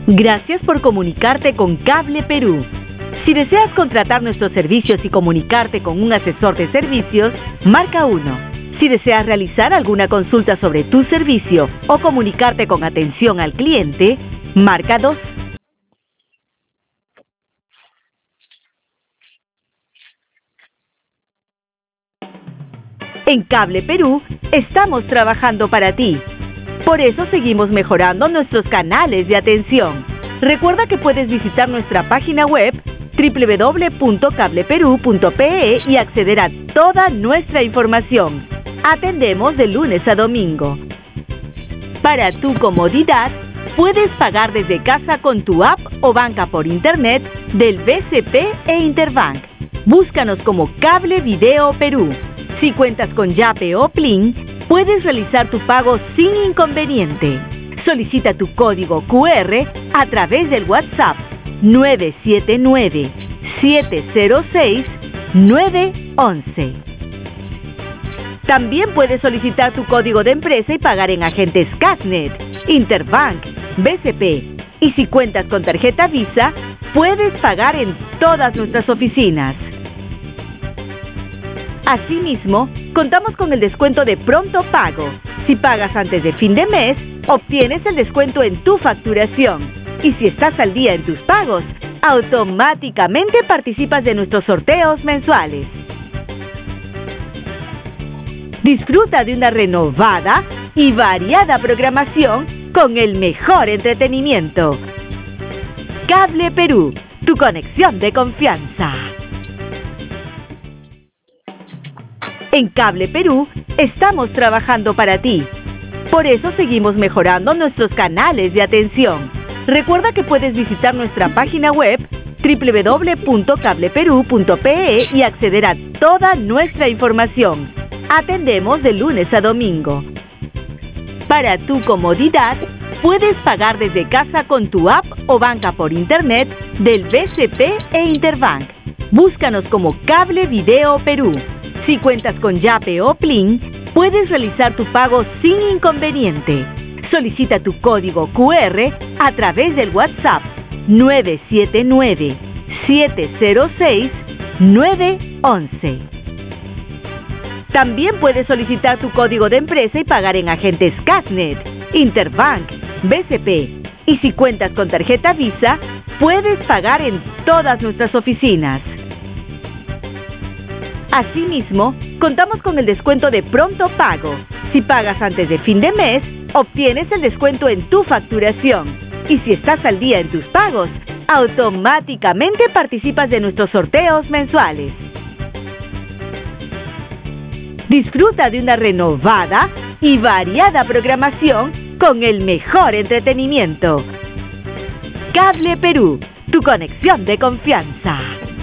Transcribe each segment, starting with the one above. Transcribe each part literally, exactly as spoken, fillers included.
Gracias por comunicarte con Cable Perú. Si deseas contratar nuestros servicios y comunicarte con un asesor de servicios, marca uno. Si deseas realizar alguna consulta sobre tu servicio o comunicarte con atención al cliente, marca dos. En Cable Perú estamos trabajando para ti. Por eso seguimos mejorando nuestros canales de atención. Recuerda que puedes visitar nuestra página web doble u doble u doble u punto cable perú punto pe e y acceder a toda nuestra información. Atendemos de lunes a domingo. Para tu comodidad, puedes pagar desde casa con tu app o banca por internet del B C P e Interbank. Búscanos como Cable Video Perú. Si cuentas con Yape o Plin, puedes realizar tu pago sin inconveniente. Solicita tu código cu erre a través del WhatsApp nueve siete nueve, siete cero seis, nueve uno uno. También puedes solicitar tu código de empresa y pagar en agentes Cashnet, Interbank, B C P. Y si cuentas con tarjeta Visa, puedes pagar en todas nuestras oficinas. Asimismo, contamos con el descuento de Pronto Pago. Si pagas antes de fin de mes, obtienes el descuento en tu facturación. Y si estás al día en tus pagos, automáticamente participas de nuestros sorteos mensuales. Disfruta de una renovada y variada programación con el mejor entretenimiento. Cable Perú, tu conexión de confianza. En Cable Perú estamos trabajando para ti. Por eso seguimos mejorando nuestros canales de atención. Recuerda que puedes visitar nuestra página web doble u doble u doble u punto cable perú punto pe e y acceder a toda nuestra información. Atendemos de lunes a domingo. Para tu comodidad, puedes pagar desde casa con tu app o banca por internet del B C P e Interbank. Búscanos como Cable Video Perú. Si cuentas con Yape o Plin, puedes realizar tu pago sin inconveniente. Solicita tu código cu erre a través del WhatsApp nueve siete nueve, siete cero seis, nueve uno uno. También puedes solicitar tu código de empresa y pagar en agentes Cashnet, Interbank, B C P. Y si cuentas con tarjeta Visa, puedes pagar en todas nuestras oficinas. Asimismo, contamos con el descuento de Pronto Pago. Si pagas antes de fin de mes, obtienes el descuento en tu facturación. Y si estás al día en tus pagos, automáticamente participas de nuestros sorteos mensuales. Disfruta de una renovada y variada programación con el mejor entretenimiento. Cable Perú, tu conexión de confianza.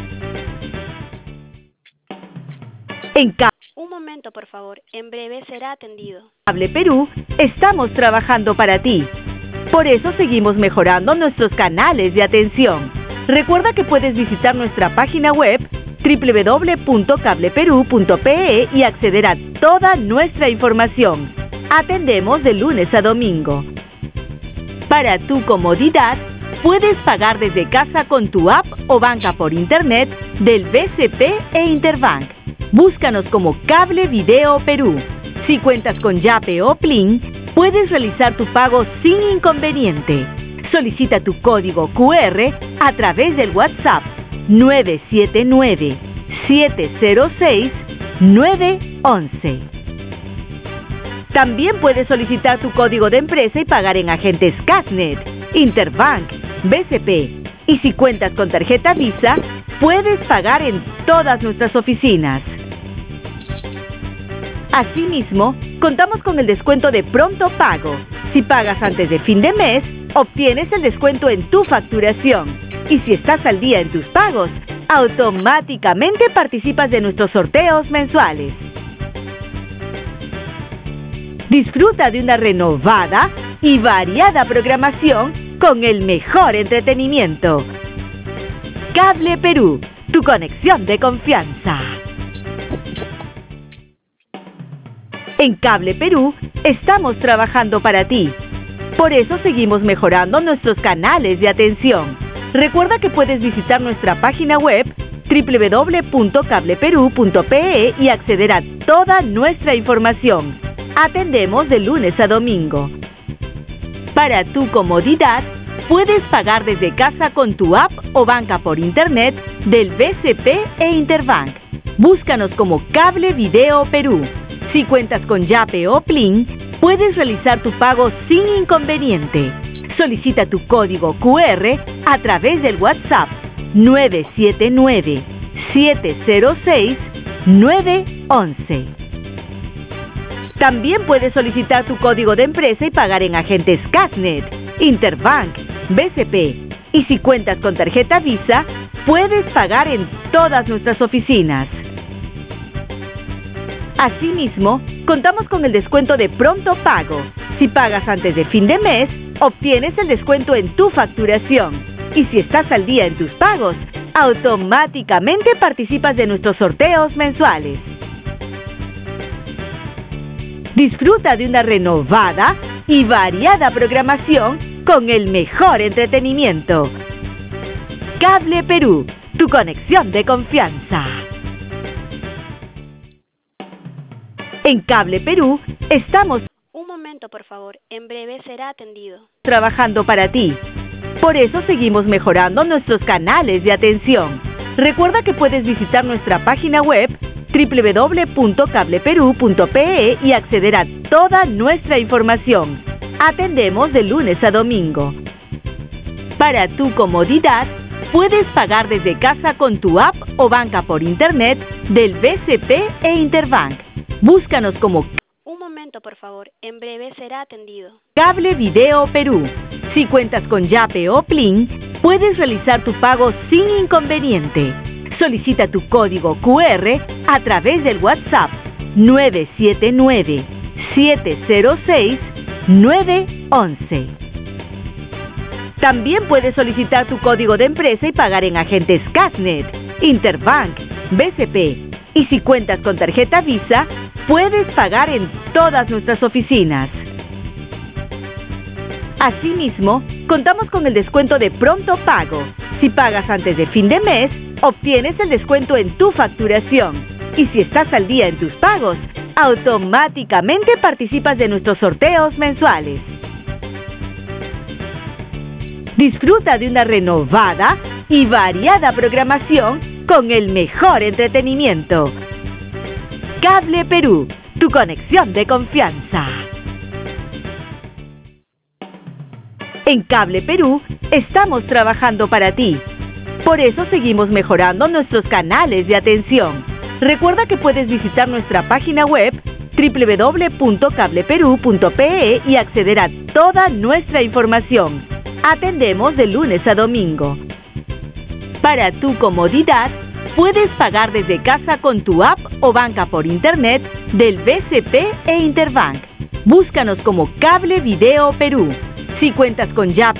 En Cable Un momento, por favor. En breve será atendido. Cable Perú estamos trabajando para ti. Por eso seguimos mejorando nuestros canales de atención. Recuerda que puedes visitar nuestra página web doble u doble u doble u punto cable perú punto pe e y acceder a toda nuestra información. Atendemos de lunes a domingo. Para tu comodidad, puedes pagar desde casa con tu app o banca por internet del B C P e Interbank. Búscanos como Cable Video Perú. Si cuentas con Yape o Plin, puedes realizar tu pago sin inconveniente. Solicita tu código cu erre a través del WhatsApp nueve siete nueve, siete cero seis, nueve uno uno. También puedes solicitar tu código de empresa y pagar en agentes Cashnet, Interbank, B C P. Y si cuentas con tarjeta Visa, puedes pagar en todas nuestras oficinas. Asimismo, contamos con el descuento de Pronto Pago. Si pagas antes de fin de mes, obtienes el descuento en tu facturación. Y si estás al día en tus pagos, automáticamente participas de nuestros sorteos mensuales. Disfruta de una renovada y variada programación con el mejor entretenimiento. Cable Perú, tu conexión de confianza. En Cable Perú estamos trabajando para ti. Por eso seguimos mejorando nuestros canales de atención. Recuerda que puedes visitar nuestra página web doble u doble u doble u punto cable perú punto pe e y acceder a toda nuestra información. Atendemos de lunes a domingo. Para tu comodidad, puedes pagar desde casa con tu app o banca por internet del B C P e Interbank. Búscanos como Cable Video Perú. Si cuentas con Yape o Plin, puedes realizar tu pago sin inconveniente. Solicita tu código cu erre a través del WhatsApp nueve siete nueve, siete cero seis, nueve once. También puedes solicitar tu código de empresa y pagar en agentes Casnet, Interbank, B C P. Y si cuentas con tarjeta Visa, puedes pagar en todas nuestras oficinas. Asimismo, contamos con el descuento de pronto pago. Si pagas antes de fin de mes, obtienes el descuento en tu facturación. Y si estás al día en tus pagos, automáticamente participas de nuestros sorteos mensuales. Disfruta de una renovada y variada programación con el mejor entretenimiento. Cable Perú, tu conexión de confianza. En Cable Perú estamos Un momento, por favor. En breve será atendido. trabajando para ti. Por eso seguimos mejorando nuestros canales de atención. Recuerda que puedes visitar nuestra página web doble u doble u doble u punto cable perú punto pe e y acceder a toda nuestra información. Atendemos de lunes a domingo. Para tu comodidad, puedes pagar desde casa con tu app o banca por internet del B C P e Interbank. Búscanos como Un momento, por favor. En breve será atendido. Cable Video Perú. Si cuentas con Yape o Plin, puedes realizar tu pago sin inconveniente. Solicita tu código cu erre a través del WhatsApp nueve siete nueve, siete cero seis, nueve once. También puedes solicitar tu código de empresa y pagar en agentes Casnet, Interbank, B C P. Y si cuentas con tarjeta Visa, puedes pagar en todas nuestras oficinas. Asimismo, contamos con el descuento de pronto pago. Si pagas antes de fin de mes, obtienes el descuento en tu facturación. Y si estás al día en tus pagos, automáticamente participas de nuestros sorteos mensuales. Disfruta de una renovada y variada programación con el mejor entretenimiento. Cable Perú, tu conexión de confianza. En Cable Perú estamos trabajando para ti. Por eso seguimos mejorando nuestros canales de atención. Recuerda que puedes visitar nuestra página web doble u doble u doble u punto cable perú punto pe e y acceder a toda nuestra información. Atendemos de lunes a domingo. Para tu comodidad, puedes pagar desde casa con tu app o banca por internet del B C P e Interbank. Búscanos como Cable Video Perú. Si cuentas con Yape